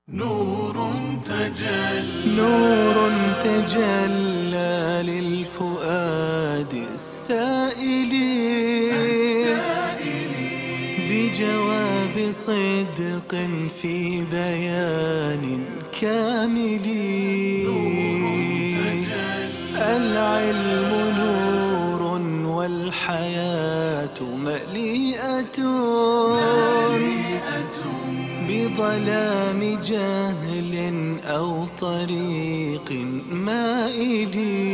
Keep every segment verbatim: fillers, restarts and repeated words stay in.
نور تجلى نور تجلى للفؤاد السائل بجواب صدق في بيان كامل. العلم نور والحياة مليئة بظلام جهل أو طريق مائل.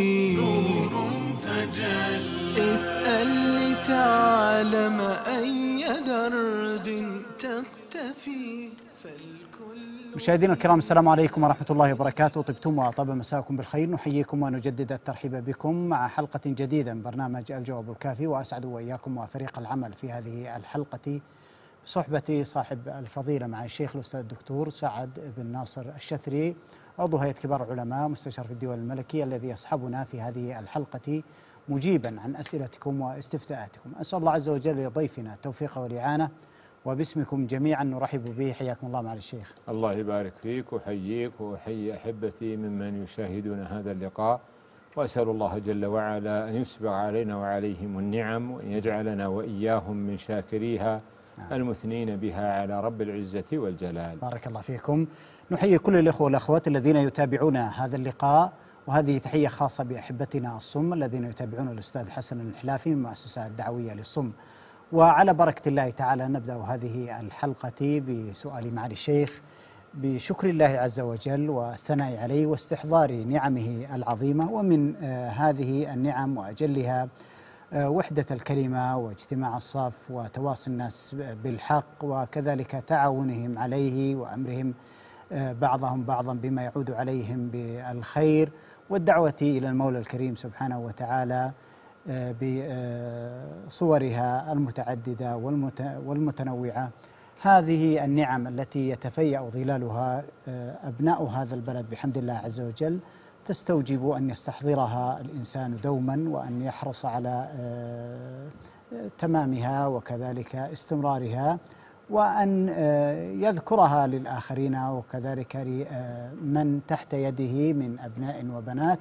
اسأل لتعلم أي درب تقتفي فالكل. مشاهدينا الكرام، السلام عليكم ورحمة الله وبركاته. طبتم وطاب مساكم بالخير. نحييكم ونجدد الترحيب بكم مع حلقة جديدة من برنامج الجواب الكافي، وأسعد وإياكم وفريق العمل في هذه الحلقة بصحبة صاحب الفضيلة مع الشيخ الأستاذ الدكتور سعد بن ناصر الشثري، عضو هيئة كبار العلماء مستشار في الدول الملكي، الذي يصحبنا في هذه الحلقة مجيبا عن أسئلتكم واستفتاءاتكم. أسأل الله عز وجل لضيفنا التوفيق والإعانة، وباسمكم جميعا نرحب به. حياكم الله معالي الشيخ. الله يبارك فيك وحييك وحيي أحبتي ممن يشاهدون هذا اللقاء، وأسأل الله جل وعلا أن يسبغ علينا وعليهم النعم، وأن يجعلنا وإياهم من شاكريها المثنين بها على رب العزة والجلال. بارك الله فيكم. نحيي كل الإخوة والأخوات الذين يتابعون هذا اللقاء، وهذه تحية خاصة بأحبتنا الصم الذين يتابعون الأستاذ حسن الحلافي من المؤسسة الدعوية للصم. وعلى بركة الله تعالى نبدأ هذه الحلقة بسؤال معالي الشيخ، بشكر الله عز وجل والثناء عليه واستحضار نعمه العظيمة، ومن هذه النعم وأجلها وحدة الكلمة واجتماع الصف وتواصي الناس بالحق، وكذلك تعاونهم عليه وأمرهم بعضهم بعضا بما يعود عليهم بالخير، والدعوة إلى المولى الكريم سبحانه وتعالى بصورها المتعددة والمتنوعة. هذه النعم التي يتفيأ ظلالها أبناء هذا البلد بحمد الله عز وجل تستوجب أن يستحضرها الإنسان دوما، وأن يحرص على تمامها وكذلك استمرارها، وأن يذكرها للآخرين وكذلك لمن تحت يده من أبناء وبنات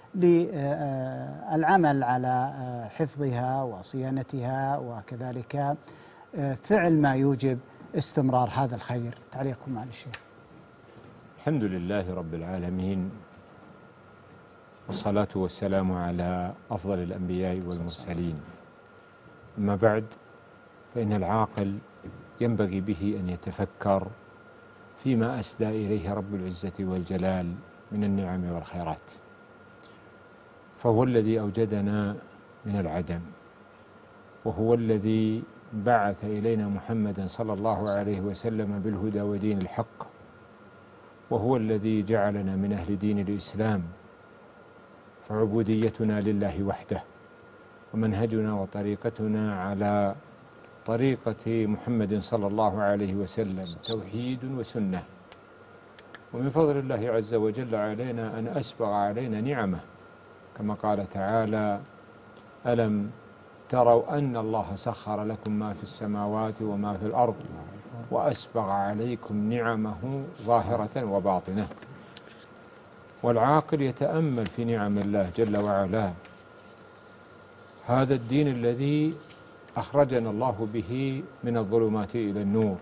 للعمل على حفظها وصيانتها، وكذلك فعل ما يوجب استمرار هذا الخير. تعليقكم معالي الشيخ. الحمد لله رب العالمين، والصلاة والسلام على أفضل الأنبياء والمرسلين. أما بعد، فإن العاقل ينبغي به أن يتفكر فيما أسدى إليه رب العزة والجلال من النعم والخيرات، فهو الذي أوجدنا من العدم، وهو الذي بعث إلينا محمدا صلى الله عليه وسلم بالهدى ودين الحق، وهو الذي جعلنا من أهل دين الإسلام، فعبوديتنا لله وحده، ومنهجنا وطريقتنا على طريقة محمد صلى الله عليه وسلم توحيد وسنة. ومن فضل الله عز وجل علينا أن أسبغ علينا نعمه، كما قال تعالى: ألم تروا أن الله سخر لكم ما في السماوات وما في الأرض وأسبغ عليكم نعمه ظاهرة وباطنة. والعاقل يتأمل في نعم الله جل وعلا، هذا الدين الذي أخرجنا الله به من الظلمات إلى النور،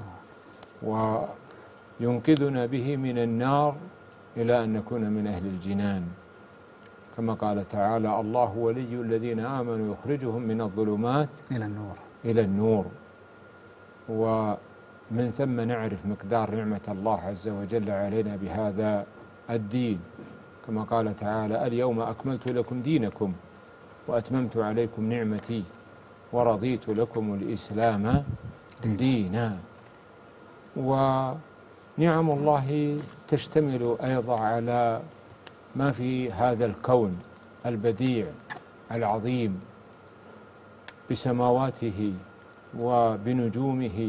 وينقذنا به من النار إلى أن نكون من أهل الجنان، كما قال تعالى: الله ولي الذين آمنوا يخرجهم من الظلمات إلى النور إلى النور. ومن ثم نعرف مقدار نعمة الله عز وجل علينا بهذا الدين، كما قال تعالى: اليوم أكملت لكم دينكم وأتممت عليكم نعمتي ورضيت لكم الإسلام دينا. ونعم الله تشتمل أيضا على ما في هذا الكون البديع العظيم بسماواته وبنجومه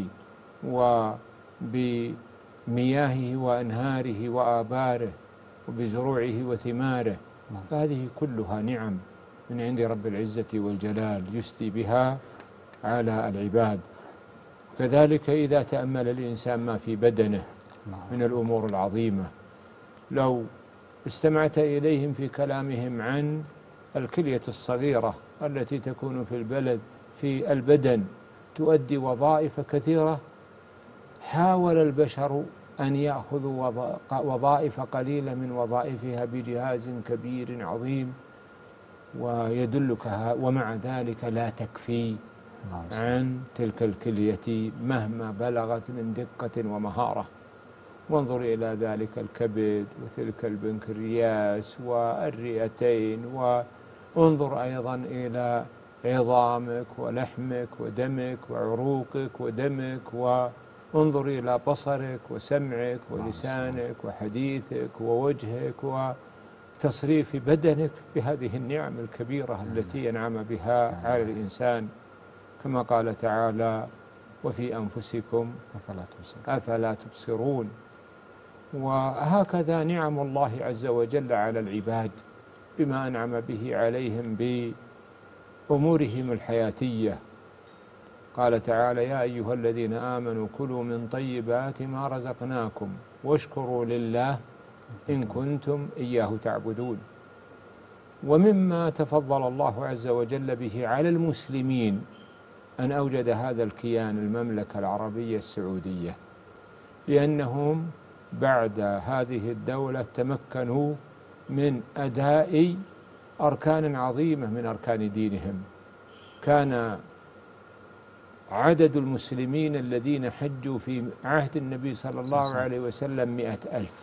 وبمياهه وأنهاره وآباره وبزروعه وثماره، فهذه كلها نعم من عند رب العزة والجلال يسدي بها على العباد. كذلك إذا تأمل الإنسان ما في بدنه من الأمور العظيمة. لو استمعت إليهم في كلامهم عن الكلية الصغيرة التي تكون في البلد في البدن تؤدي وظائف كثيرة، حاول البشر أن يأخذوا وظائف قليلة من وظائفها بجهاز كبير عظيم ويدلك، ومع ذلك لا تكفي عن تلك الكلية مهما بلغت من دقة ومهارة. وانظر إلى ذلك الكبد وتلك البنكرياس والرئتين، وانظر أيضا إلى عظامك ولحمك ودمك وعروقك ودمك، وانظر إلى بصرك وسمعك ولسانك وحديثك ووجهك وتصريف بدنك بهذه النعم الكبيرة التي ينعم بها على الإنسان، كما قال تعالى: وفي أنفسكم أفلا تبصرون. وهكذا نعم الله عز وجل على العباد بما أنعم به عليهم بأمورهم الحياتية. قال تعالى: يا أيها الذين آمنوا كلوا من طيبات ما رزقناكم واشكروا لله إن كنتم إياه تعبدون. ومما تفضل الله عز وجل به على المسلمين أن أوجد هذا الكيان، المملكة العربية السعودية، لأنهم بعد هذه الدولة تمكنوا من أداء أركان عظيمة من أركان دينهم. كان عدد المسلمين الذين حجوا في عهد النبي صلى الله عليه وسلم مئة ألف.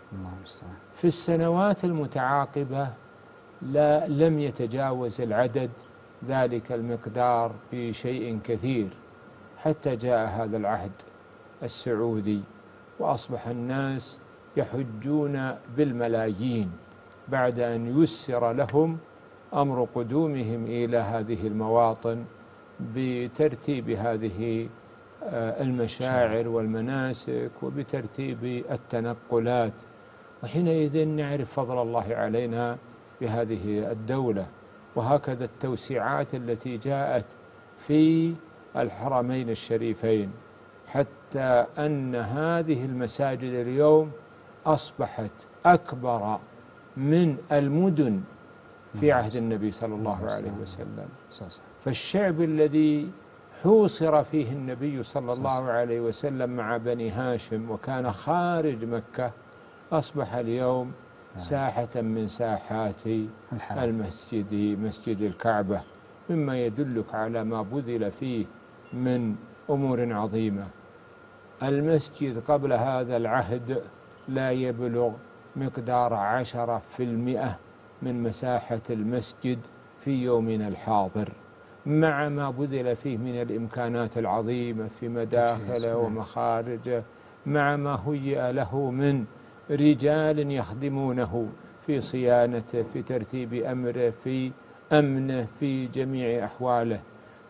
في السنوات المتعاقبة لا لم يتجاوز العدد ذلك المقدار بشيء كثير، حتى جاء هذا العهد السعودي وأصبح الناس يحجون بالملايين بعد أن يسر لهم أمر قدومهم إلى هذه المواطن بترتيب هذه المشاعر والمناسك وبترتيب التنقلات. وحينئذ نعرف فضل الله علينا بهذه الدولة. وهكذا التوسعات التي جاءت في الحرمين الشريفين، حتى أن هذه المساجد اليوم أصبحت أكبر من المدن في عهد النبي صلى الله عليه وسلم. فالشعب الذي حوصر فيه النبي صلى الله عليه وسلم مع بني هاشم وكان خارج مكة أصبح اليوم ساحة من ساحات المسجد، مسجد الكعبة، مما يدلك على ما بذل فيه من أمور عظيمة. المسجد قبل هذا العهد لا يبلغ مقدار عشرة في المئة من مساحة المسجد في يومنا الحاضر، مع ما بذل فيه من الإمكانات العظيمة في مداخله ومخارجه، مع ما هيئ له من رجال يخدمونه في صيانته، في ترتيب أمره، في أمنه، في جميع أحواله.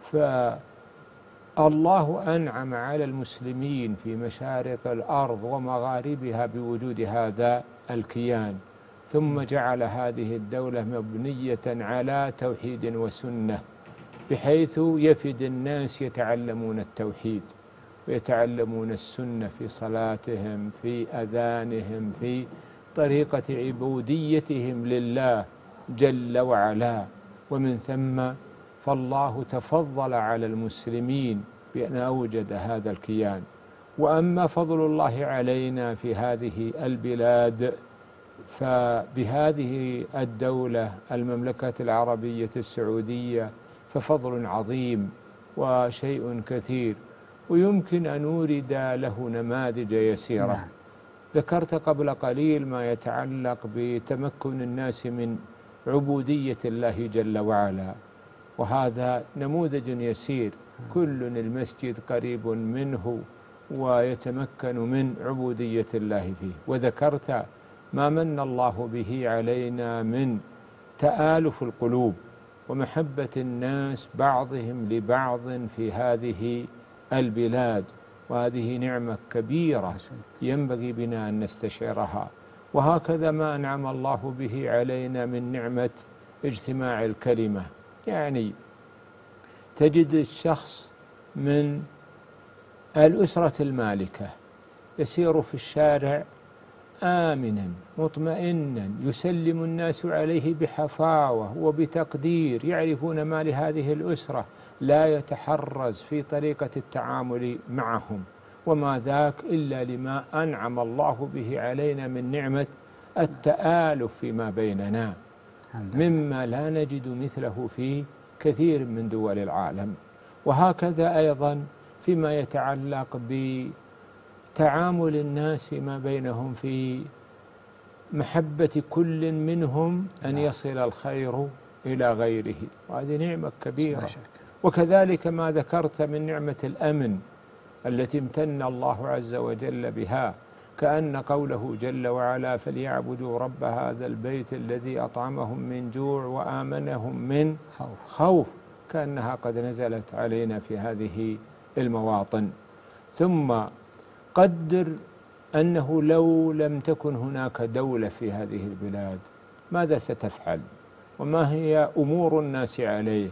فالله أنعم على المسلمين في مشارق الأرض ومغاربها بوجود هذا الكيان، ثم جعل هذه الدولة مبنية على توحيد وسنة، بحيث يفد الناس يتعلمون التوحيد ويتعلمون السنة في صلاتهم، في أذانهم، في طريقة عبوديتهم لله جل وعلا. ومن ثم فالله تفضل على المسلمين بأن أوجد هذا الكيان. وأما فضل الله علينا في هذه البلاد فبهذه الدولة المملكة العربية السعودية ففضل عظيم وشيء كثير، ويمكن أن نورد له نماذج يسيرة. نعم. ذكرت قبل قليل ما يتعلق بتمكن الناس من عبودية الله جل وعلا، وهذا نموذج يسير، كل المسجد قريب منه ويتمكن من عبودية الله فيه. وذكرت ما من الله به علينا من تآلف القلوب ومحبة الناس بعضهم لبعض في هذه البلاد، وهذه نعمة كبيرة ينبغي بنا أن نستشعرها. وهكذا ما أنعم الله به علينا من نعمة اجتماع الكلمة، يعني تجد الشخص من الأسرة المالكة يسير في الشارع آمنا مطمئنا، يسلم الناس عليه بحفاوة وبتقدير، يعرفون ما لهذه الأسرة، لا يتحرز في طريقة التعامل معهم، وما ذاك إلا لما أنعم الله به علينا من نعمة التآلف فيما بيننا، مما لا نجد مثله في كثير من دول العالم. وهكذا أيضا فيما يتعلق بتعامل الناس فيما بينهم في محبة كل منهم أن يصل الخير إلى غيره، وهذه نعمة كبيرة. وكذلك ما ذكرت من نعمة الأمن التي امتن الله عز وجل بها، كأن قوله جل وعلا فليعبدوا رب هذا البيت الذي أطعمهم من جوع وآمنهم من خوف، كأنها قد نزلت علينا في هذه المواطن. ثم قدر أنه لو لم تكن هناك دولة في هذه البلاد ماذا ستفعل، وما هي أمور الناس عليه.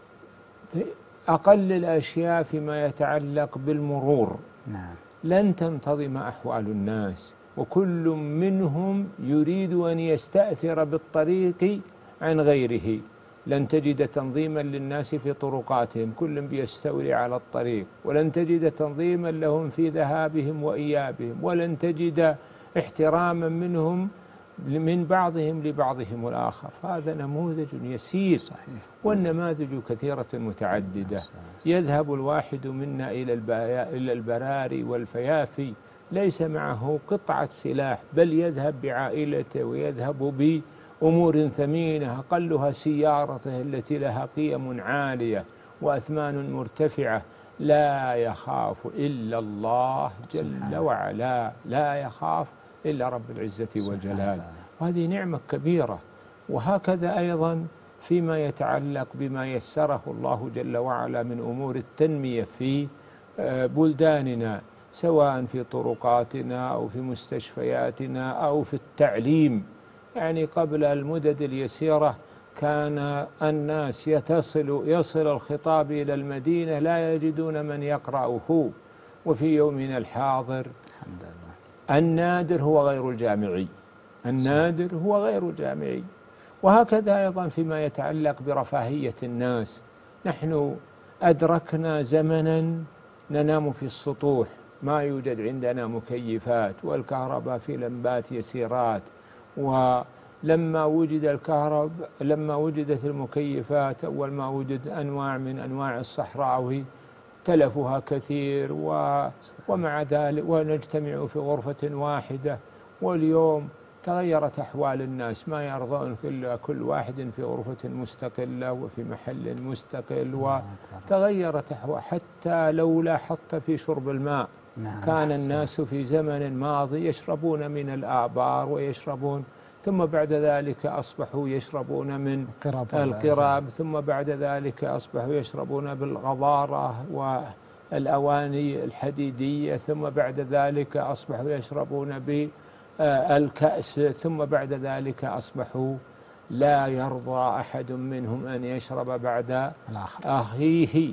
أقل الأشياء فيما يتعلق بالمرور لن تنتظم أحوال الناس، وكل منهم يريد أن يستأثر بالطريق عن غيره. لن تجد تنظيما للناس في طرقاتهم، كل بيستولي على الطريق، ولن تجد تنظيما لهم في ذهابهم وإيابهم، ولن تجد احتراما منهم من بعضهم لبعضهم الآخر. هذا نموذج يسير، والنماذج كثيرة متعددة. يذهب الواحد منا إلى البراري والفيافي ليس معه قطعة سلاح، بل يذهب بعائلته ويذهب بأمور ثمينة، أقلها سيارته التي لها قيم عالية وأثمان مرتفعة، لا يخاف إلا الله جل وعلا، لا يخاف إلا رب العزة والجلال، وهذه نعمة كبيرة. وهكذا أيضا فيما يتعلق بما يسره الله جل وعلا من أمور التنمية في بلداننا، سواء في طرقاتنا أو في مستشفياتنا أو في التعليم. يعني قبل المدد اليسيرة كان الناس يتصل يصل الخطاب إلى المدينة لا يجدون من يقرأه، وفي يومنا الحاضر النادر هو غير الجامعي، النادر هو غير الجامعي. وهكذا أيضا فيما يتعلق برفاهية الناس، نحن أدركنا زمنا ننام في السطوح، ما يوجد عندنا مكيفات، والكهرباء في لمبات يسيرات. ولما وجد الكهرباء لما وجدت المكيفات أول ما وجد أنواع من أنواع الصحراوي تلفها كثير، ومع ذلك ونجتمع في غرفة واحدة. واليوم تغيرت أحوال الناس، ما يرضون إلا كل واحد في غرفة مستقلة وفي محل مستقل، وتغيرت أحوال. حتى لو لاحظت في شرب الماء، كان الناس في زمن ماضي يشربون من الآبار ويشربون، ثم بعد ذلك أصبحوا يشربون من القراب، ثم بعد ذلك أصبحوا يشربون بالغضارة والأواني الحديدية، ثم بعد ذلك أصبحوا يشربون بالكأس، ثم بعد ذلك أصبحوا لا يرضى أحد منهم أن يشرب بعد أخيه،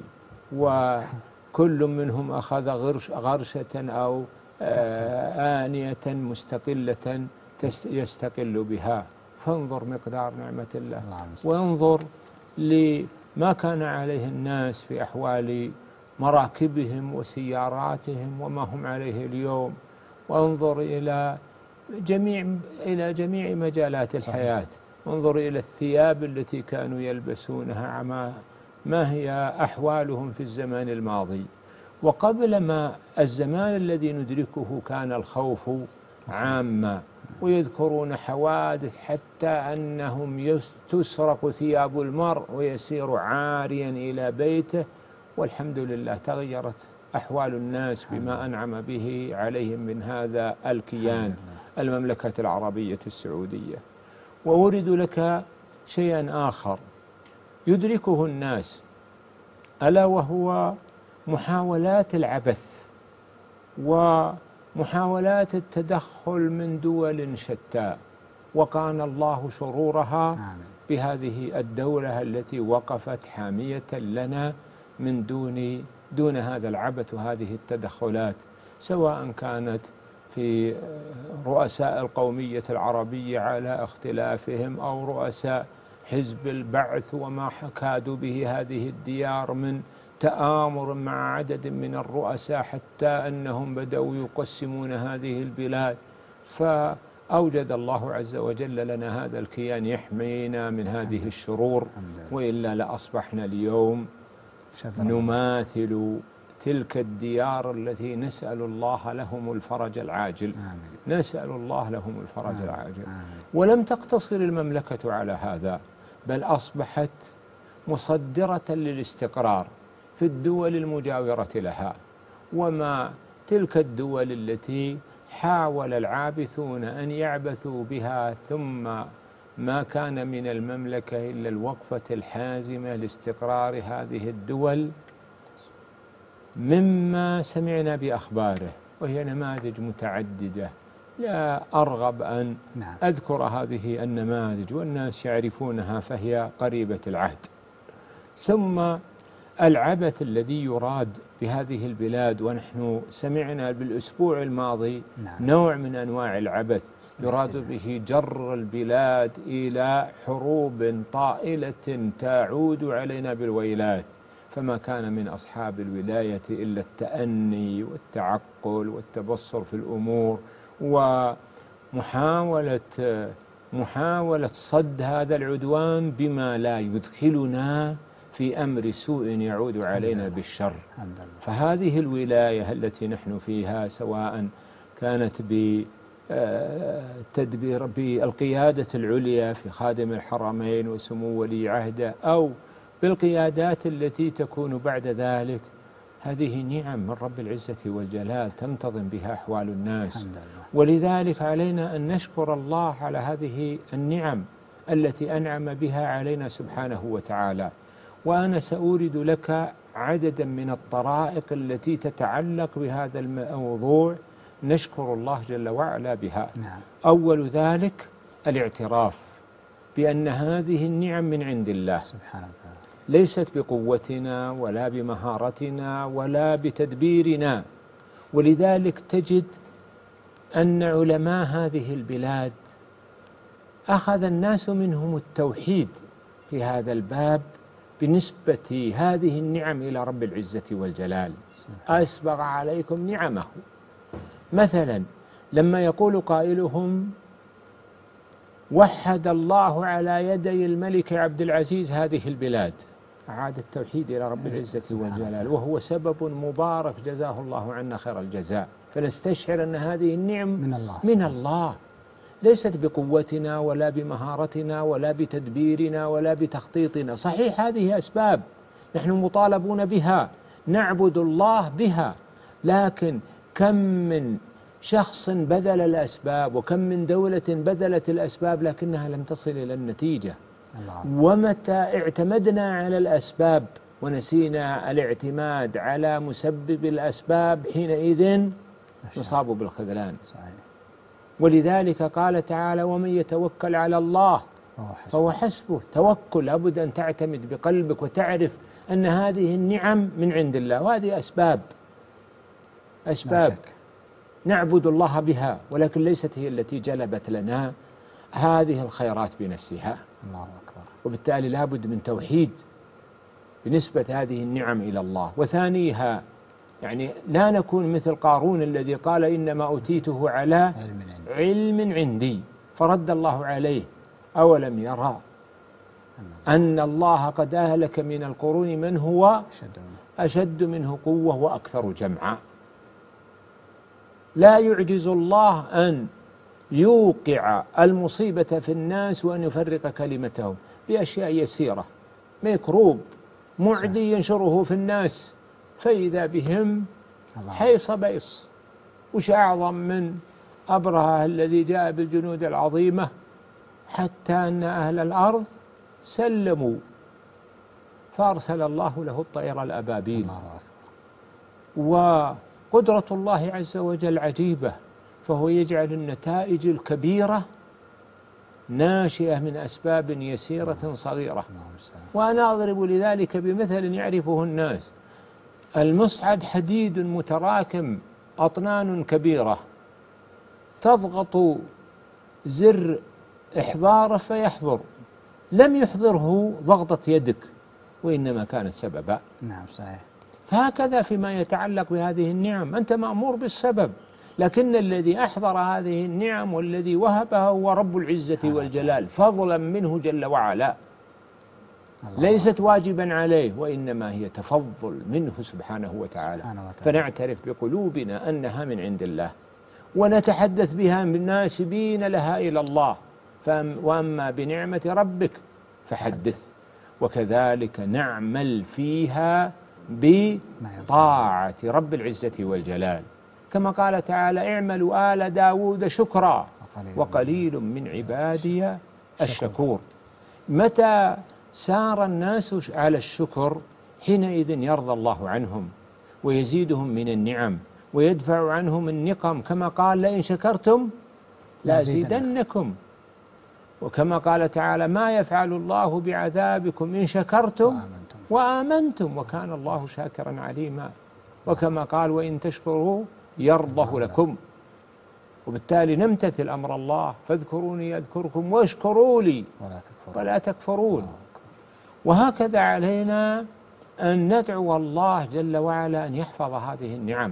وكل منهم أخذ غرش غرشة أو آنية مستقلة يستقل بها. فانظر مقدار نعمة الله، وانظر لما كان عليه الناس في أحوال مراكبهم وسياراتهم وما هم عليه اليوم، وانظر إلى جميع إلى جميع مجالات الحياة. انظر إلى الثياب التي كانوا يلبسونها، ما ما هي أحوالهم في الزمان الماضي. وقبل ما الزمان الذي ندركه كان الخوف عاما، ويذكرون حوادث حتى أنهم تسرق ثياب المرء ويسير عاريا إلى بيته. والحمد لله تغيرت أحوال الناس بما أنعم به عليهم من هذا الكيان، المملكة العربية السعودية. وأورد لك شيئا آخر يدركه الناس، ألا وهو محاولات العبث ومحاولات التدخل من دول شتى، وكان الله شرورها بهذه الدولة التي وقفت حامية لنا من دون دون هذا العبث وهذه التدخلات، سواء كانت في رؤساء القومية العربية على اختلافهم، أو رؤساء حزب البعث وما كادوا به هذه الديار من تآمر مع عدد من الرؤساء، حتى أنهم بدأوا يقسمون هذه البلاد. فأوجد الله عز وجل لنا هذا الكيان يحمينا من هذه الشرور، وإلا لأصبحنا اليوم نماثل تلك الديار التي نسأل الله لهم الفرج العاجل. آمين. نسأل الله لهم الفرج آمين. العاجل. آمين. ولم تقتصر المملكة على هذا، بل أصبحت مصدرة للاستقرار في الدول المجاورة لها، وما تلك الدول التي حاول العابثون أن يعبثوا بها، ثم ما كان من المملكة إلا الوقفة الحازمة لاستقرار هذه الدول مما سمعنا بأخباره، وهي نماذج متعددة لا أرغب أن نعم. أذكر هذه النماذج والناس يعرفونها، فهي قريبة العهد. ثم العبث الذي يراد بهذه البلاد، ونحن سمعنا بالأسبوع الماضي نعم. نوع من أنواع العبث يراد به جر البلاد إلى حروب طائلة تعود علينا بالويلات، فما كان من أصحاب الولاية إلا التأني والتعقل والتبصر في الأمور، ومحاولة محاولة صد هذا العدوان بما لا يدخلنا في أمر سوء يعود علينا بالشر. فهذه الولاية التي نحن فيها، سواء كانت بتدبير بالقيادة العليا في خادم الحرمين وسمو ولي عهده، أو بالقيادات التي تكون بعد ذلك، هذه نعم من رب العزة والجلال تنتظم بها أحوال الناس. ولذلك علينا أن نشكر الله على هذه النعم التي أنعم بها علينا سبحانه وتعالى. وأنا سأورد لك عددا من الطرائق التي تتعلق بهذا الموضوع نشكر الله جل وعلا بها. نعم. أول ذلك الاعتراف بأن هذه النعم من عند الله سبحانه وتعالى، ليست بقوتنا ولا بمهارتنا ولا بتدبيرنا. ولذلك تجد أن علماء هذه البلاد أخذ الناس منهم التوحيد في هذا الباب بنسبة هذه النعم إلى رب العزة والجلال. أسبغ عليكم نعمه. مثلا لما يقول قائلهم وحد الله على يدي الملك عبد العزيز هذه البلاد، أعاد التوحيد إلى رب العزة والجلال، وهو سبب مبارك جزاه الله عنا خير الجزاء. فنستشعر أن هذه النعم من الله, من الله ليست بقوتنا ولا بمهارتنا ولا بتدبيرنا ولا بتخطيطنا. صحيح هذه أسباب نحن مطالبون بها، نعبد الله بها، لكن كم من شخص بذل الأسباب، وكم من دولة بذلت الأسباب لكنها لم تصل إلى النتيجة. الله. ومتى اعتمدنا على الأسباب ونسينا الاعتماد على مسبب الأسباب، حينئذ نصاب بالخذلان. صحيح. ولذلك قال تعالى ومن يتوكل على الله فهو حسبه. توكل لابد أن تعتمد بقلبك وتعرف أن هذه النعم من عند الله، وهذه أسباب أسباب نعبد الله بها، ولكن ليست هي التي جلبت لنا هذه الخيرات بنفسها. الله أكبر. وبالتالي لابد من توحيد بنسبة هذه النعم إلى الله. وثانيها يعني لا نكون مثل قارون الذي قال إنما أوتيته على علم عندي، فرد الله عليه أولم يرى أن الله قد أهلك من القرون من هو أشد منه قوة وأكثر جمعا. لا يعجز الله أن يوقع المصيبة في الناس وأن يفرق كلمتهم بأشياء يسيرة، ميكروب معدي ينشره في الناس فإذا بهم حيص بيص. وش أعظم من أبرهة الذي جاء بالجنود العظيمة حتى أن أهل الأرض سلموا، فأرسل الله له الطير الأبابيل. وقدرة الله عز وجل عجيبة، فهو يجعل النتائج الكبيرة ناشئة من أسباب يسيرة صغيرة. وأنا أضرب لذلك بمثل يعرفه الناس. المصعد حديد متراكم أطنان كبيرة، تضغط زر إحضاره فيحضر، لم يحضره ضغطة يدك وإنما كانت سببا. نعم صحيح. فهكذا فيما يتعلق بهذه النعم، أنت مأمور بالسبب، لكن الذي أحضر هذه النعم والذي وهبها هو رب العزة والجلال فضلا منه جل وعلا، ليست واجبا عليه وإنما هي تفضل منه سبحانه وتعالى. فنعترف بقلوبنا أنها من عند الله ونتحدث بها من ناسبين لها إلى الله، وأما بنعمة ربك فحدث. وكذلك نعمل فيها بطاعة رب العزة والجلال، كما قال تعالى: اعملوا آل داود شكرا وقليل من عبادي الشكور. متى سار الناس على الشكر حينئذ يرضى الله عنهم ويزيدهم من النعم ويدفع عنهم النقم، كما قال: لئن شكرتم لأزيدنكم. وكما قال تعالى: ما يفعل الله بعذابكم إن شكرتم وآمنتم وكان الله شاكرا عليما. وكما قال: وإن تشكروا يرضه لكم. وبالتالي نمتثل أمر الله: فاذكروني أذكركم واشكروا لي ولا تكفرون. وهكذا علينا أن ندعو الله جل وعلا أن يحفظ هذه النعم،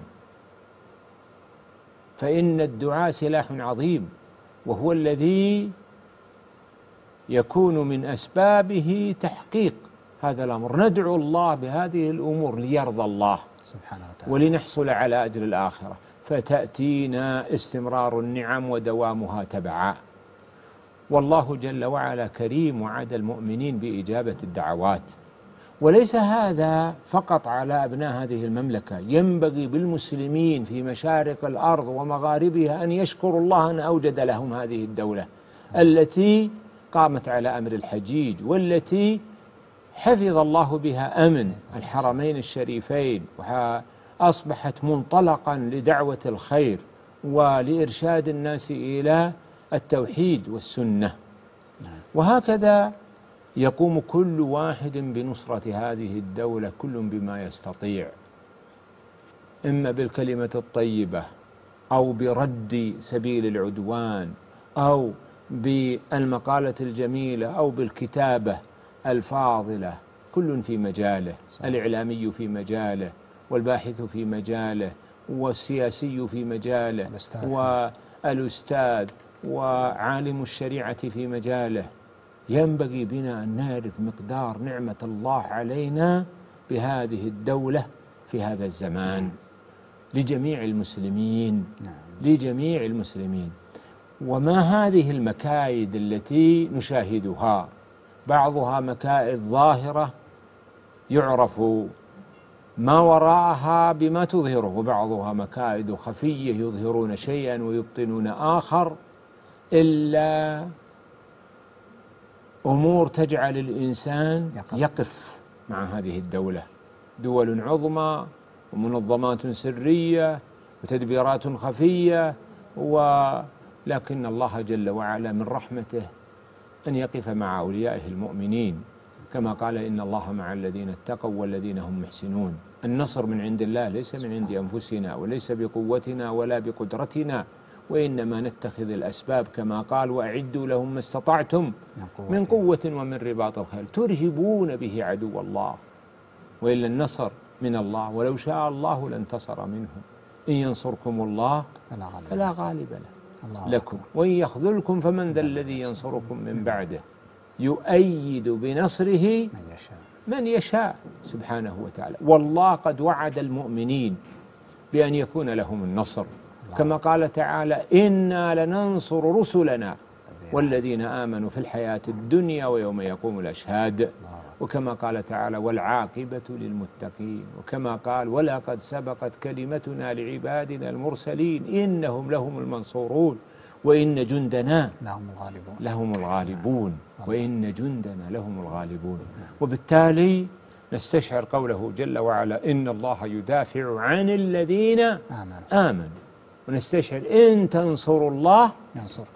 فإن الدعاء سلاح عظيم، وهو الذي يكون من أسبابه تحقيق هذا الأمر. ندعو الله بهذه الأمور ليرضى الله سبحانه وتعالى ولنحصل على أجر الآخرة، فتأتينا استمرار النعم ودوامها تبعا. والله جل وعلا كريم وعد المؤمنين بإجابة الدعوات. وليس هذا فقط على أبناء هذه المملكة، ينبغي بالمسلمين في مشارق الأرض ومغاربها أن يشكروا الله أن أوجد لهم هذه الدولة التي قامت على أمر الحجيج، والتي حفظ الله بها أمن الحرمين الشريفين، وأصبحت منطلقا لدعوة الخير ولإرشاد الناس إلى التوحيد والسنة. وهكذا يقوم كل واحد بنصرة هذه الدولة، كل بما يستطيع، إما بالكلمة الطيبة أو برد سبيل العدوان أو بالمقالة الجميلة أو بالكتابة الفاضلة، كل في مجاله. الإعلامي في مجاله، والباحث في مجاله، والسياسي في مجاله، والأستاذ وعالم الشريعة في مجاله. ينبغي بنا أن نعرف مقدار نعمة الله علينا بهذه الدولة في هذا الزمان لجميع المسلمين، لجميع المسلمين. وما هذه المكايد التي نشاهدها؟ بعضها مكائد ظاهرة يعرف ما وراءها بما تظهره، وبعضها مكائد خفية يظهرون شيئا ويبطنون آخر، إلا أمور تجعل الإنسان يقف مع هذه الدولة. دول عظمى ومنظمات سرية وتدبيرات خفية، ولكن الله جل وعلا من رحمته أن يقف مع أوليائه المؤمنين، كما قال: إن الله مع الذين اتقوا والذين هم محسنون. النصر من عند الله، ليس من عند أنفسنا وليس بقوتنا ولا بقدرتنا، وإنما نتخذ الأسباب، كما قال: وأعدوا لهم ما استطعتم من قوة ومن رباط الخيل ترهبون به عدو الله. وإلا النصر من الله، ولو شاء الله لانتصر منهم. إن ينصركم الله فلا غالب له لكم وإن يخذلكم فمن ذا الذي ينصركم من بعده. يؤيد بنصره من يشاء سبحانه وتعالى. والله قد وعد المؤمنين بأن يكون لهم النصر، كما قال تعالى: إنا لننصر رسلنا والذين آمنوا في الحياة الدنيا ويوم يقوم الأشهاد. وكما قال تعالى: والعاقبة للمتقين. وكما قال: ولقد سبقت كلمتنا لعبادنا المرسلين إنهم لهم المنصورون وإن جندنا لهم الغالبون, لهم الغالبون وإن جندنا لهم الغالبون. وبالتالي نستشعر قوله جل وعلا: إن الله يدافع عن الذين آمنوا. ونستشعر: إن تنصروا الله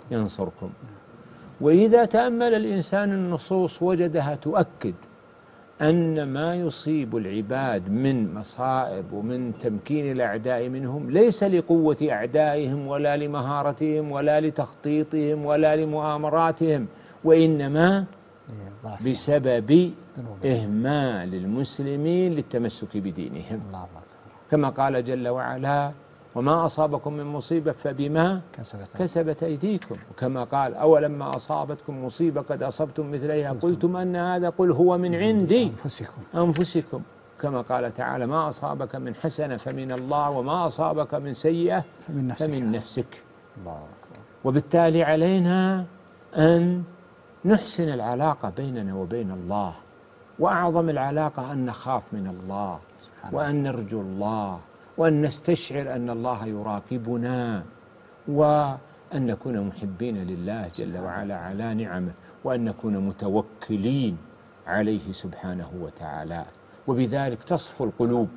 ينصركم. وإذا تأمل الإنسان النصوص وجدها تؤكد أن ما يصيب العباد من مصائب ومن تمكين الأعداء منهم ليس لقوة أعدائهم ولا لمهارتهم ولا لتخطيطهم ولا لمؤامراتهم، وإنما بسبب إهمال المسلمين للتمسك بدينهم، كما قال جل وعلا: وما أصابكم من مصيبة فبما كسبت أيديكم، وكما قال: أولما أصابتكم مصيبة قد أصبتم مثليها قلتم أن هذا، قل هو من عندي أنفسكم، كما قال تعالى: ما أصابك من حسنة فمن الله وما أصابك من سيئة فمن نفسك. وبالتالي علينا أن نحسن العلاقة بيننا وبين الله، وأعظم العلاقة أن نخاف من الله وأن نرجو الله وأن نستشعر أن الله يراقبنا، وأن نكون محبين لله جل وعلا على نعمه، وأن نكون متوكلين عليه سبحانه وتعالى، وبذلك تصفو القلوب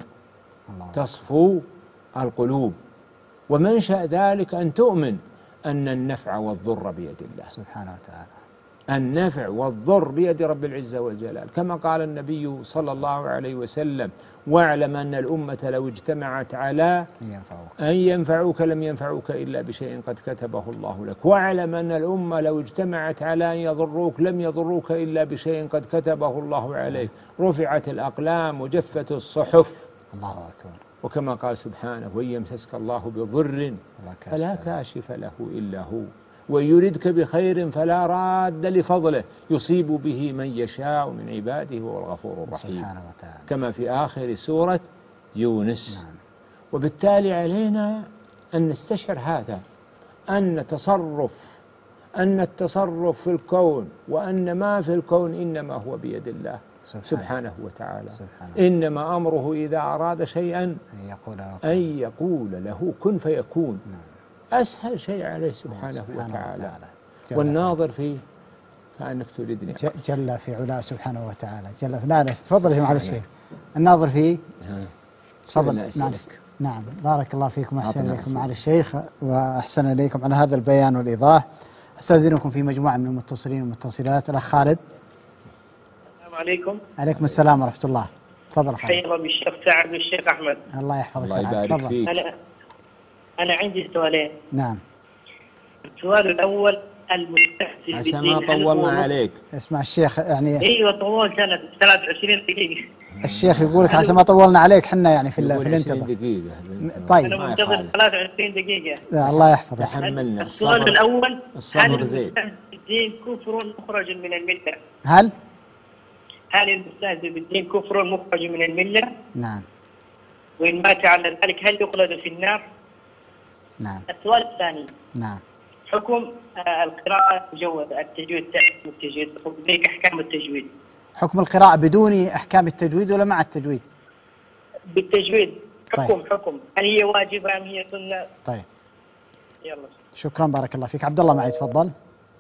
تصفو القلوب ومنشأ ذلك أن تؤمن أن النفع والضر بيد الله سبحانه وتعالى. النفع والضر بيد رب العزة والجلال، كما قال النبي صلى الله عليه وسلم: واعلم أن الأمة لو اجتمعت على أن ينفعوك لم ينفعوك إلا بشيء قد كتبه الله لك، واعلم أن الأمة لو اجتمعت على أن يضروك لم يضروك إلا بشيء قد كتبه الله عليك، رفعت الأقلام وجفت الصحف. الله أكبر. وكما قال سبحانه: وإن يمسسك الله بضر فلا كاشف له إلا هو، وإن يردك بخير فلا راد لفضله يصيب به من يشاء من عباده وهو الغفور الرحيم، كما في آخر سورة يونس. نعم. وبالتالي علينا أن نستشعر هذا، أن تصرف أن التصرف في الكون وأن ما في الكون إنما هو بيد الله سبحانه, سبحانه وتعالى. سبحانه. إنما أمره إذا أراد شيئا أن يقول له, أن يقول له كن فيكون. نعم. أسهل شيء عليه سبحانه, سبحانه وتعالى, وتعالى. والناظر فيه كأنك تريدني جل في علاه سبحانه وتعالى. جل في لا لا تفضل يا معالي الشيخ. الناظر فيه تفضل. نعم. نعم بارك الله فيكم وأحسن إليكم معالي الشيخ، وأحسن إليكم على هذا البيان والإيضاح. أستأذنكم في مجموعة من المتصلين والمتصلات. الأخ خالد. السلام عليكم. عليكم السلام ورحمة الله. تفضل خالد. حيا الله بالشيخ سعد والشيخ أحمد. الله يحفظك. الله يبارك فيك. أنا أنا عندي سؤالين. نعم. السؤال الأول: المستحسن عشان ما طولنا عليك. اسمع الشيخ يعني. ايوه طولت انا ثلاث وعشرين دقيقة. الشيخ يقولك عشان ما طولنا عليك حنا يعني في في الانتظار. دقيقة. طيب. أنا منتظر ثلاث وعشرين دقيقة. الله يحفظك. تحملنا. السؤال الأول: الصبر زين. هل الدين كفر مخرج من الملة؟ هل؟ هل المستهزئ بالدين كفر مخرج من الملة؟ نعم. وإن مات على ذلك هل يخلد في النار؟ نعم. السؤال الثاني: نعم. حكم القراءة مجودة، التجويد تحكم التجويد، ذيك أحكام التجويد. حكم القراءة بدون أحكام التجويد ولا مع التجويد؟ بالتجويد. حكم. طيب. حكم هل هي واجبة أم هي سنة؟ طيب. يلا. شكرا بارك الله فيك. عبد الله معي تفضل.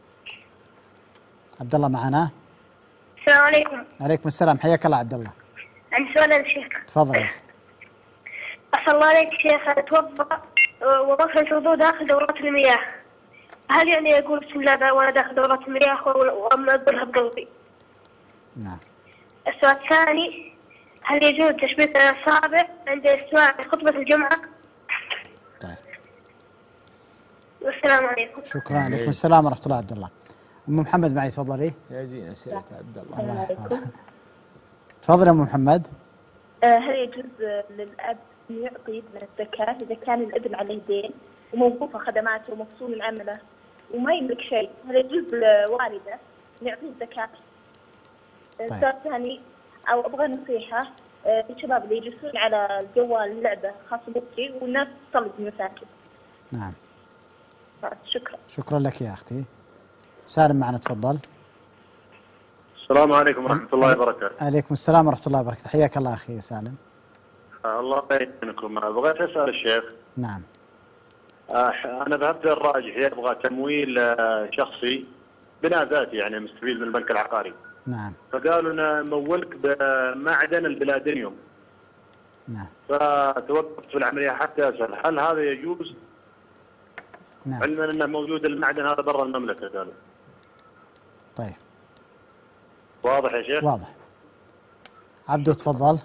عبد الله معنا. السلام عليكم. عليكم السلام، حياك الله عبد الله. عندي سؤال للشيخ. تفضل. أحسن الله عليك شيخ. أتوضأ وضفت الوضوء داخل دورات المياه، هل يعني أقول بسم الله وأنا داخل دورات المياه وأم أقولها بقلبي؟ نعم. السؤال الثاني: هل يجوز تشبيك الأصابع عند الاستماع لخطبة الجمعة؟ طيب. والسلام عليكم. شكرا. عليكم السلام ورحمة الله. عبد الله. أم محمد معي تفضلي. يا زين أسئلة عبد الله. السلام عليكم. تفضل يا أم محمد. هل يجوز للأب أن يعطي ابنه الزكاة إذا كان الابن عليه دين وموقوفة خدماته ومفصول عمله وما يملك شيء؟ هل يجوز لوالده أن يعطيه الزكاة؟ السؤال الثاني: أو أبغى نصيحة للشباب اللي يجلسون على الجوال اللعبة خاصة بوكي والناس تصلي في المساجد. نعم. شكرا. شكرا لك يا أختي. سالم معنا تفضل. السلام عليكم ورحمة الله وبركاته. عليكم السلام ورحمة الله وبركاته. حياك الله أخي سالم. الله يعينكم. بغيت أسأل الشيخ. نعم. أنا ذهبت الراجح يبغى تمويل شخصي بناء ذاتي يعني مستفيد من البنك العقاري. نعم. فقالوا نمولك بمعدن البلادينيوم. نعم. فتوقفت في العملية حتى أسأل هل هذا يجوز؟ نعم. علما أنه موجود المعدن هذا برا المملكة قالوا. طيب. واضح يا شيخ؟ واضح. عبدو تفضل.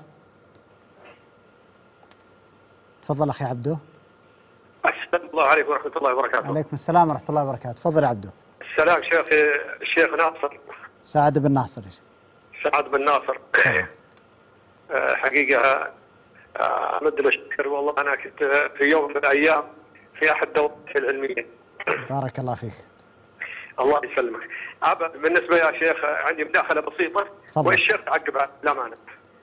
تفضل أخي عبدو. السلام الله عليكم ورحمة الله وبركاته. عليكم السلام ورحمة الله وبركاته. تفضل يا عبدو. السلام شيخ الشيخ ناصر. سعد بن ناصر. سعد بن ناصر. حقيقة أمد له الشكر، والله أنا كنت في يوم من الأيام في أحد الدورات العلمية. بارك الله فيك. الله يسلمك. بالنسبة يا شيخ عندي مداخلة بسيطة والشيخ تعقب لا مانع.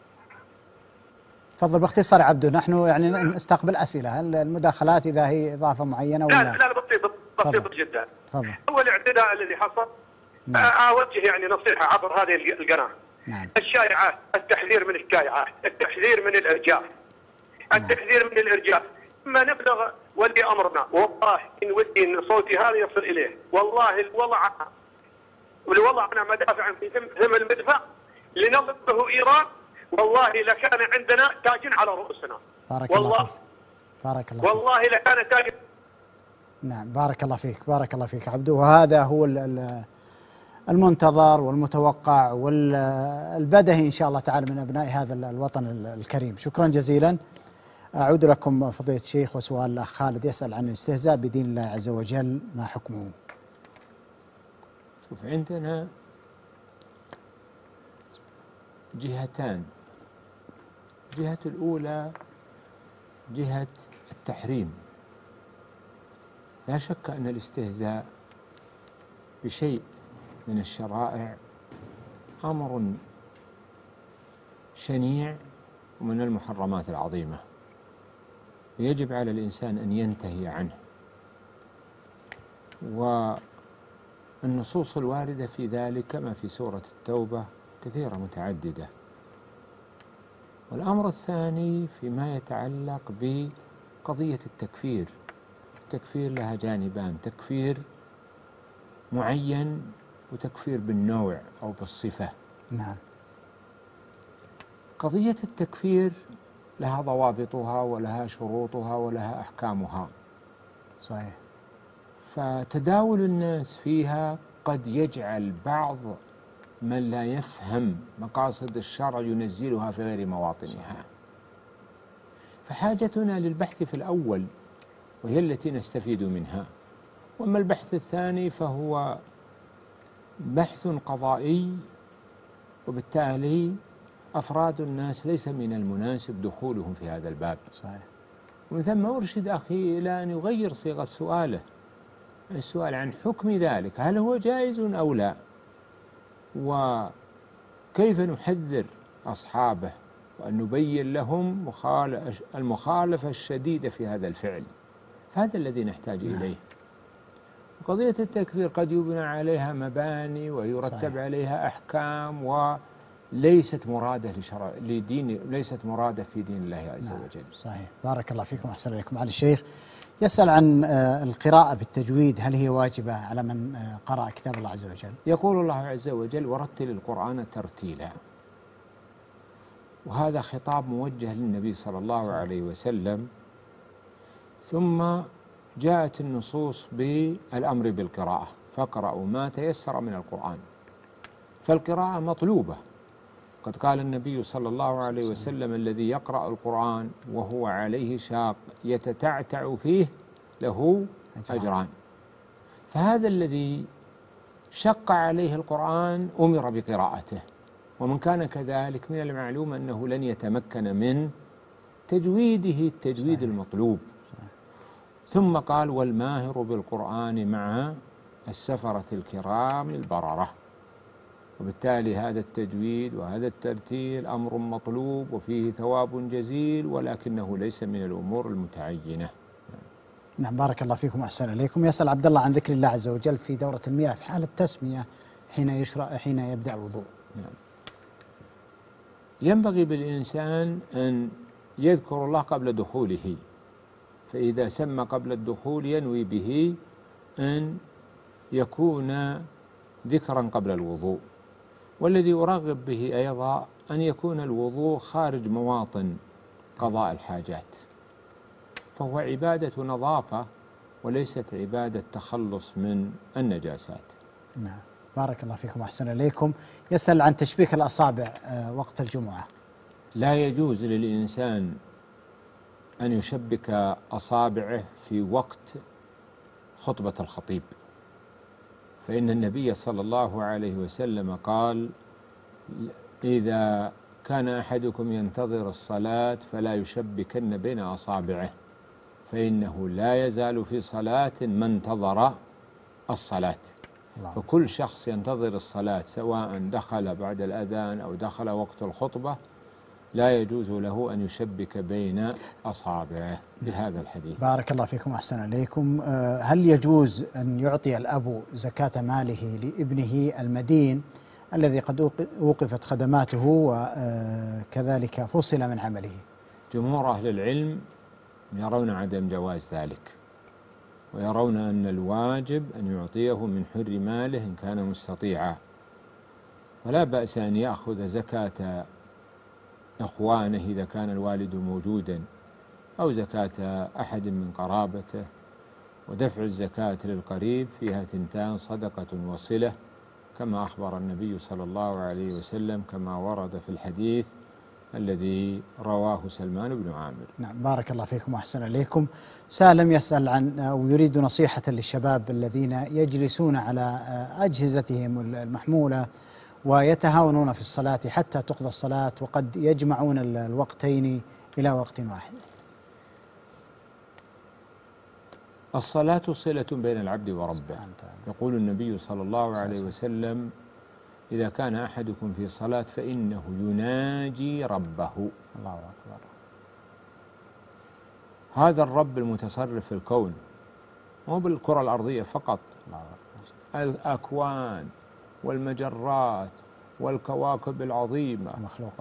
تفضل باختصار عبدو، نحن يعني نستقبل أسئلة، المداخلات إذا هي إضافة معينة ولا لا لا بسيط بسيط جدا. تفضل. أول اعتداء الذي حصل أوجه يعني نصيحة عبر هذه القناة. نعم. الشائعات، التحذير من الشائعات، التحذير من الإرجاف، التحذير من الإرجاف. ما نبلغ ولي أمرنا، والله إن ودي إن صوتي هذا يصل إليه، والله الوضع ولوضعنا مدافعا في ثم المدفع لنضرب به إيران، والله لكان عندنا تاج على رؤوسنا. بارك والله الله فيك. بارك الله فيك. والله لكان تاج. نعم بارك الله فيك. بارك الله فيك عبدو، وهذا هو المنتظر والمتوقع والبدهي إن شاء الله تعالى من أبناء هذا الوطن الكريم. شكرا جزيلا. أعود لكم فضيلة الشيخ، وسؤال الأخ خالد يسأل عن الاستهزاء بدين الله عز وجل، ما حكمه؟ شوف، عندنا جهتان. الجهة الأولى جهة التحريم. لا شك أن الاستهزاء بشيء من الشرائع أمر شنيع ومن المحرمات العظيمة، يجب على الإنسان أن ينتهي عنه. والنصوص الواردة في ذلك كما في سورة التوبة كثيرة متعددة. والأمر الثاني فيما يتعلق بقضية التكفير. التكفير لها جانبان، تكفير معين وتكفير بالنوع أو بالصفة. نعم. قضية التكفير لها ضوابطها ولها شروطها ولها أحكامها. صحيح. فتداول الناس فيها قد يجعل بعض من لا يفهم مقاصد الشرع ينزلها في غير مواطنها. فحاجتنا للبحث في الأول وهي التي نستفيد منها، وأما البحث الثاني فهو بحث قضائي، وبالتالي أفراد الناس ليس من المناسب دخولهم في هذا الباب. صحيح. ومن ثم أرشد أخي إلى أن يغير صيغة سؤاله، السؤال عن حكم ذلك، هل هو جائز أو لا، وكيف نحذر أصحابه وأن نبين لهم المخالفة الشديدة في هذا الفعل. هذا الذي نحتاج نعم. إليه. قضية التكفير قد يبنى عليها مباني ويرتب صحيح. عليها أحكام وليست مرادة لشرع لدين ليست مرادة في دين الله عز نعم. وجل. صحيح. بارك الله فيكم وأحسن إليكم. علي الشيخ يسأل عن القراءة بالتجويد، هل هي واجبة على من قرأ كتاب الله عز وجل؟ يقول الله عز وجل: ورتل القرآن ترتيلا. وهذا خطاب موجه للنبي صلى الله عليه وسلم. ثم جاءت النصوص بالأمر بالقراءة، فاقرأوا ما تيسر من القرآن. فالقراءة مطلوبة. قد قال النبي صلى الله عليه وسلم: الذي يقرأ القرآن وهو عليه شاق يتتعتع فيه له أجران. فهذا الذي شق عليه القرآن أمر بقراءته، ومن كان كذلك من المعلوم أنه لن يتمكن من تجويده التجويد المطلوب. ثم قال: والماهر بالقرآن مع السفرة الكرام البررة. وبالتالي هذا التجويد وهذا الترتيل أمر مطلوب وفيه ثواب جزيل، ولكنه ليس من الأمور المتعينة. نعم بارك الله فيكم وأحسن إليكم. يسأل عبد الله عن ذكر الله عز وجل في دورة المياه في حال التسمية حين يشرع حين يبدأ الوضوء. نعم. ينبغي بالإنسان أن يذكر الله قبل دخوله، فإذا سمى قبل الدخول ينوي به أن يكون ذكرا قبل الوضوء. والذي أرغب به أيضا أن يكون الوضوء خارج مواطن قضاء الحاجات، فهو عبادة نظافة وليست عبادة تخلص من النجاسات. نعم بارك الله فيكم وأحسن إليكم. يسأل عن تشبيك الأصابع وقت الجمعة، لا يجوز للإنسان أن يشبك أصابعه في وقت خطبة الخطيب، فإن النبي صلى الله عليه وسلم قال: إذا كان أحدكم ينتظر الصلاة فلا يشبكن بين أصابعه، فإنه لا يزال في صلاة ما انتظر الصلاة. فكل شخص ينتظر الصلاة سواء دخل بعد الأذان أو دخل وقت الخطبة لا يجوز له أن يشبك بين أصابعه بهذا الحديث. بارك الله فيكم وأحسن إليكم. هل يجوز أن يعطي الأب زكاة ماله لابنه المدين الذي قد أوقفت خدماته وكذلك فصل من عمله؟ جمهور أهل العلم يرون عدم جواز ذلك، ويرون أن الواجب أن يعطيه من حر ماله إن كان مستطيعا، ولا بأس أن يأخذ زكاة إخوانه إذا كان الوالد موجودا، أو زكاة أحد من قرابته. ودفع الزكاة للقريب فيها ثنتان: صدقة وصلة، كما أخبر النبي صلى الله عليه وسلم كما ورد في الحديث الذي رواه سلمان بن عامر. نعم، بارك الله فيكم وأحسن إليكم. سالم يسأل عن أو يريد نصيحة للشباب الذين يجلسون على أجهزتهم المحمولة ويتهاونون في الصلاة حتى تقضى الصلاة، وقد يجمعون الوقتين إلى وقت واحد. الصلاة صلة بين العبد وربه. يقول النبي صلى الله عليه وسلم: إذا كان أحدكم في صلاة فإنه يناجي ربه. الله أكبر. هذا الرب المتصرف في الكون، مو بالكرة الأرضية فقط، الأكوان والمجرات والكواكب العظيمة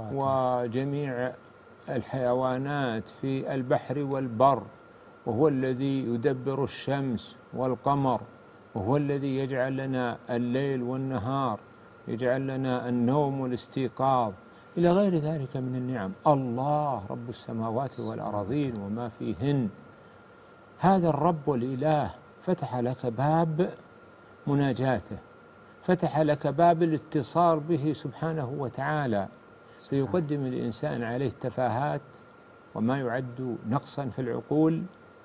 وجميع الحيوانات في البحر والبر، وهو الذي يدبر الشمس والقمر، وهو الذي يجعل لنا الليل والنهار، يجعل لنا النوم والاستيقاظ إلى غير ذلك من النعم. الله رب السماوات والأراضين وما فيهن. هذا الرب والإله فتح لك باب مناجاته، فتح لك باب الاتصال به سبحانه وتعالى، فيقدم الإنسان عليه تفاهات وما يعد نقصا في العقول،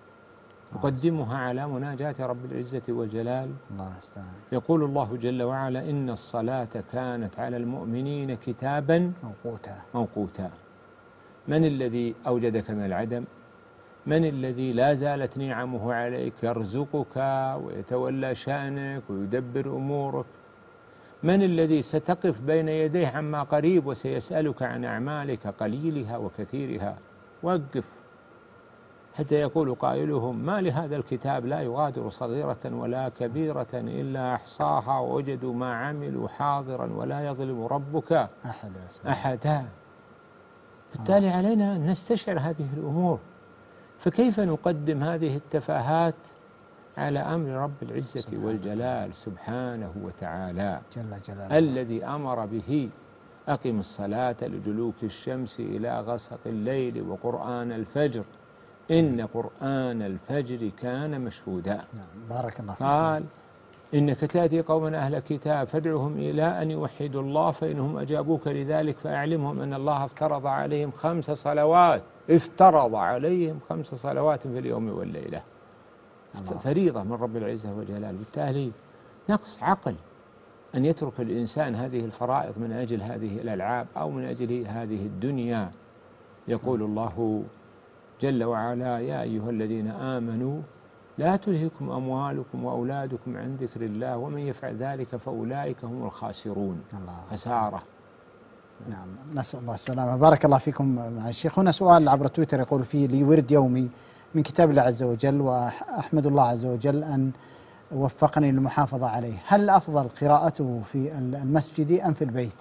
يقدمها على مناجاة رب العزة والجلال. الله استعان. يقول الله جل وعلا: إن الصلاة كانت على المؤمنين كتابا موقوتا موقوتا. من الذي أوجدك من العدم؟ من الذي لا زالت نعمه عليك يرزقك ويتولى شأنك ويدبر أمورك؟ من الذي ستقف بين يديه عما قريب وسيسألك عن أعمالك قليلها وكثيرها؟ وقف حتى يقول قائلهم: ما لهذا الكتاب لا يغادر صغيرة ولا كبيرة إلا أحصاها ووجدوا ما عملوا حاضرا ولا يظلم ربك أحدا. بالتالي علينا أن نستشعر هذه الأمور، فكيف نقدم هذه التفاهات على أمر رب العزة والجلال سبحانه وتعالى جل جلاله، الذي أمر به: أقم الصلاة لدلوك الشمس إلى غسق الليل وقرآن الفجر إن قرآن الفجر كان مشهودا. نعم، بارك الله فيك. قال: إنك تأتي قوما أهل كتاب فادعهم إلى أن يوحدوا الله فإنهم أجابوك لذلك فأعلمهم أن الله افترض عليهم خمس صلوات افترض عليهم خمس صلوات في اليوم والليلة. الله. فريضة من رب العزة والجلال. بالتالي نقص عقل أن يترك الإنسان هذه الفرائض من أجل هذه الألعاب أو من أجل هذه الدنيا. يقول الله جل وعلا: يا أيها الذين آمنوا لا تلهكم أموالكم وأولادكم عن ذكر الله ومن يفعل ذلك فأولئك هم الخاسرون. خسارة. نعم، نسأل الله السلامة. بارك الله فيكم مع الشيخ. هنا سؤال عبر تويتر يقول فيه: لي ورد يومي من كتاب الله عز وجل وأحمد الله عز وجل أن وفقني للمحافظة عليه، هل أفضل قراءته في المسجد أم في البيت؟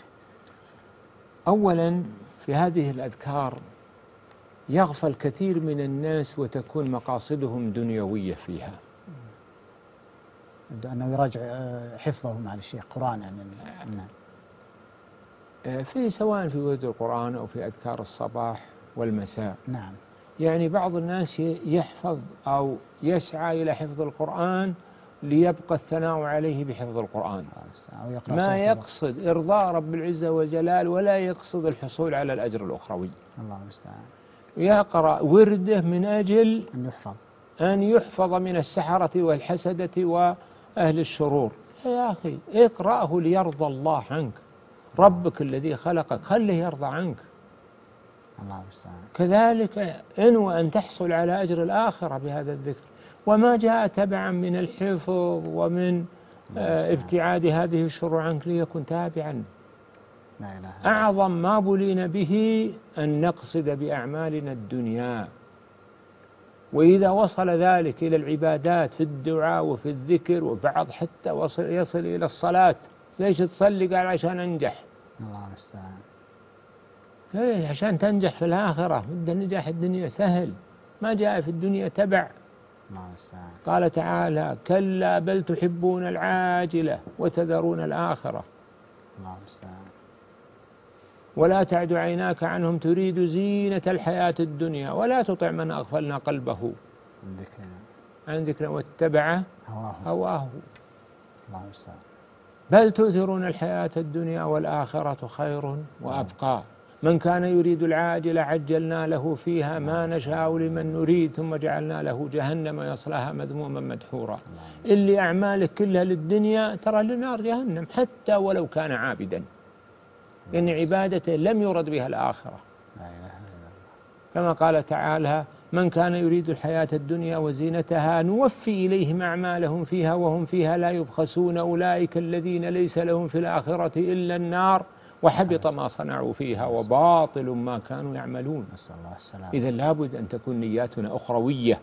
أولا في هذه الأذكار يغفل كثير من الناس وتكون مقاصدهم دنيوية فيها. أنه يراجع حفظه مع الشيخ قرآن يعني. نعم. في سواء في ورد القرآن أو في أذكار الصباح والمساء. نعم. يعني بعض الناس يحفظ أو يسعى إلى حفظ القرآن ليبقى الثناء عليه بحفظ القرآن، ما يقصد إرضاء رب العزة والجلال ولا يقصد الحصول على الأجر الأخروي. الله المستعان. يقرأ ورده من أجل أن يحفظ أن يحفظ من السحرة والحسدة وأهل الشرور. يا أخي اقرأه ليرضى الله عنك، ربك الذي خلقك خله يرضى عنك. الله المستعان. كذلك انوى أن تحصل على أجر الآخرة بهذا الذكر، وما جاء تبعا من الحفظ ومن آه ابتعاد هذه الشرور عنك ليكن تابعا. لا إله إلا الله. أعظم ما بلينا به أن نقصد بأعمالنا الدنيا، وإذا وصل ذلك إلى العبادات في الدعاء وفي الذكر، وبعض حتى وصل يصل إلى الصلاة، ليش تصلي؟ قال عشان أنجح. الله المستعان. ليش؟ عشان تنجح في الآخرة. النجاح الدنيا سهل، ما جاء في الدنيا تبع. الله المستعان. قال تعالى كلا بل تحبون العاجلة وتذرون الآخرة. الله المستعان. ولا تعد عيناك عنهم تريد زينة الحياة الدنيا ولا تطع من أغفلنا قلبه عن ذكرنا واتبع هواه. هواه. الله المستعان. بل تؤثرون الحياة الدنيا والآخرة خير وأبقى. من كان يريد العاجلة عجلنا له فيها ما نشاء لمن نريد ثم جعلنا له جهنم يصلاها مذموما مدحورا. اللي أعمالك كلها للدنيا ترى لنار جهنم حتى ولو كان عابدا، إن عبادته لم يرد بها الآخرة. كما قال تعالى من كان يريد الحياة الدنيا وزينتها نوفي إليهم أعمالهم فيها وهم فيها لا يبخسون أولئك الذين ليس لهم في الآخرة إلا النار وحبط ما صنعوا فيها وباطل ما كانوا يعملون. إذا لابد أن تكون نياتنا أخروية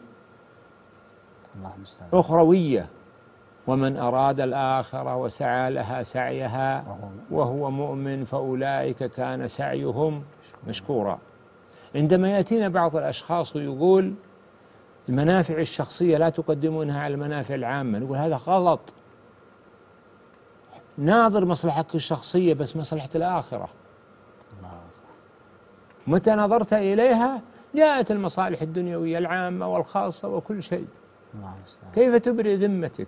أخروية. ومن أراد الآخرة وسعى لها سعيها وهو مؤمن فأولئك كان سعيهم مشكورا. عندما يأتينا بعض الأشخاص ويقول المنافع الشخصية لا تقدمونها على المنافع العامة، نقول هذا غلط. ناظر مصلحتك الشخصية بس مصلحة الآخرة. متى نظرت إليها جاءت المصالح الدنيوية العامة والخاصة وكل شيء. كيف تبرئ ذمتك؟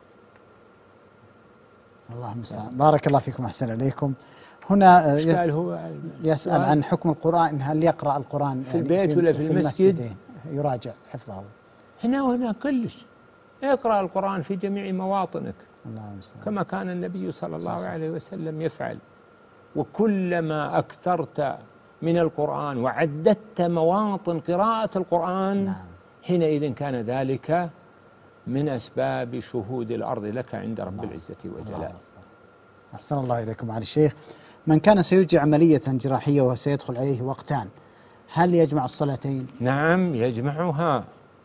الله المستعان. بارك الله فيكم، أحسن إليكم. هنا هو يسأل عن حكم القرآن، هل يقرأ القرآن في البيت ولا في المسجد؟ يراجع حفظه هنا وهنا كلش. اقرأ القرآن في جميع مواطنك كما كان النبي صلى الله عليه وسلم يفعل. وكلما أكثرت من القرآن وعددت مواطن قراءة القرآن حينئذ كان ذلك من أسباب شهود الأرض لك عند رب العزة والجلال. أحسن الله إليكم معالي الشيخ. من كان سيجري عملية جراحية وسيدخل عليه وقتان، هل يجمع الصلاتين؟ نعم يجمعها،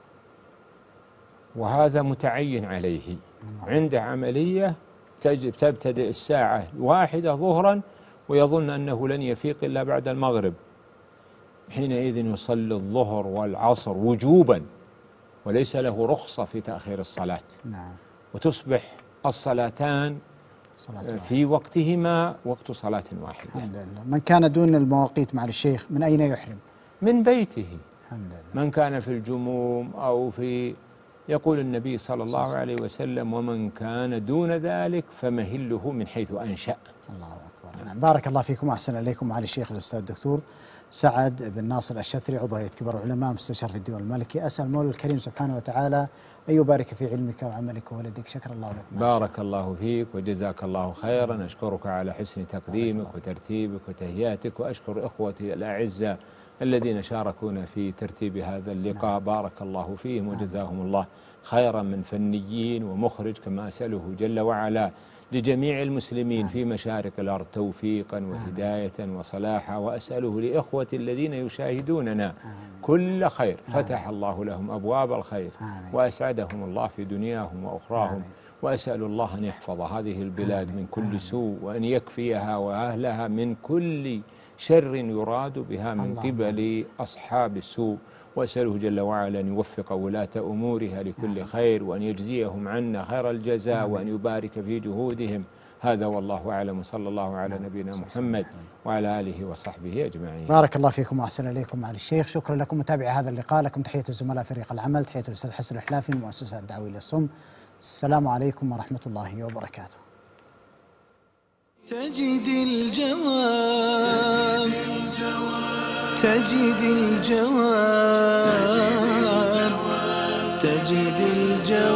وهذا متعين عليه. عنده عملية تبتدئ الساعة واحدة ظهرا ويظن أنه لن يفيق إلا بعد المغرب، حينئذ يصلي الظهر والعصر وجوبا وليس له رخصة في تأخير الصلاة. نعم. وتصبح الصلاتان في وقتهما وقت صلاة واحدة. الحمد لله. من كان دون المواقيت مع الشيخ من أين يحرم؟ من بيته. الحمد لله. من كان في الجموم أو في، يقول النبي صلى الله عليه وسلم ومن كان دون ذلك فمهله من حيث أنشأ. الله أكبر. نعم. بارك الله فيكم، أحسن إليكم معالي الشيخ الأستاذ الدكتور سعد بن ناصر الشثري، عضو هيئة كبار العلماء، مستشار في الديوان الملكي. أسأل المولى الكريم سبحانه وتعالى أن يبارك في علمك وعملك وولدك. شكر الله لك. بارك الله فيك وجزاك الله خيرا. أشكرك على حسن تقديمك وترتيبك وتهيئتك، وأشكر إخوتي الأعزاء الذين شاركونا في ترتيب هذا اللقاء. بارك الله فيهم وجزاهم الله خيرا من فنيين ومخرج، كما أسأله جل وعلا لجميع المسلمين في مشارق الأرض توفيقا وهداية وصلاحا. وأسأله لإخوتي الذين يشاهدوننا كل خير، فتح الله لهم أبواب الخير وأسعدهم الله في دنياهم وأخراهم. وأسأل الله أن يحفظ هذه البلاد من كل سوء، وأن يكفيها وأهلها من كل شر يراد بها من قبل أصحاب السوء. وأسأله جل وعلا أن يوفق ولاة أمورها لكل خير، وأن يجزيهم عنا خير الجزاء، وأن يبارك في جهودهم. هذا والله أعلم، صلى الله على نبينا محمد وعلى آله وصحبه أجمعين. بارك الله فيكم وأحسن إليكم معالي الشيخ. شكرا لكم متابعي هذا اللقاء. لكم تحية الزملاء فريق العمل، تحية الأستاذ حسن الحلافي من المؤسسة الدعوية للصم. السلام عليكم ورحمة الله وبركاته. تجد الجواب تجد الجواب تجد الجواب